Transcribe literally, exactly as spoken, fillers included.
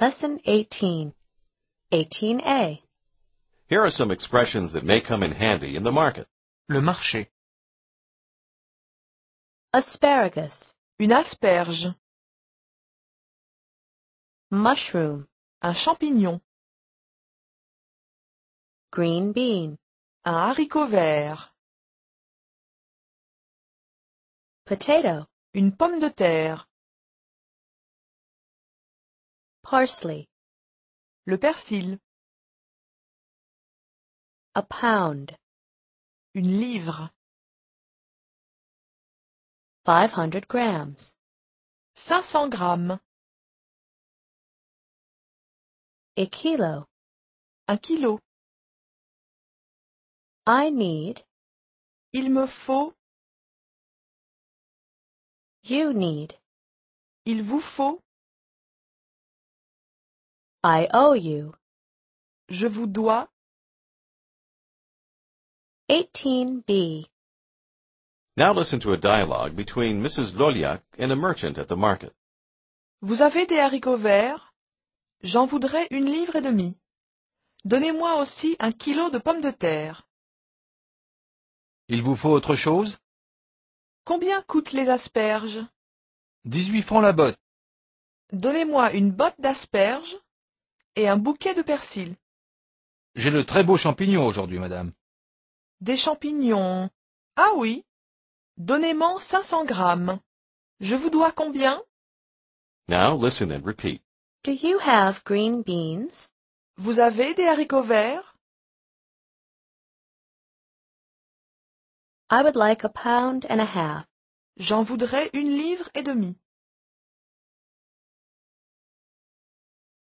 Lesson eighteen. eighteen A. Here are some expressions that may come in handy in the market. Le marché. Asparagus. Une asperge. Mushroom. Un champignon. Green bean. Un haricot vert. Potato. Une pomme de terre. Parsley. Le persil. A pound. Une livre. five hundred grams. cinq cents grammes. A kilo. Un kilo. I need. Il me faut. You need. Il vous faut. I owe you. Je vous dois. eighteen B. Now listen to a dialogue between Missus Loliak and a merchant at the market. Vous avez des haricots verts? J'en voudrais une livre et demie. Donnez-moi aussi un kilo de pommes de terre. Il vous faut autre chose? Combien coûtent les asperges? dix-huit francs la botte. Donnez-moi une botte d'asperges et un bouquet de persil. J'ai de très beaux champignons aujourd'hui, madame. Des champignons. Ah oui. Donnez-moi cinq cents grammes. Je vous dois combien? Now listen and repeat. Do you have green beans? Vous avez des haricots verts? I would like a pound and a half. J'en voudrais une livre et demie.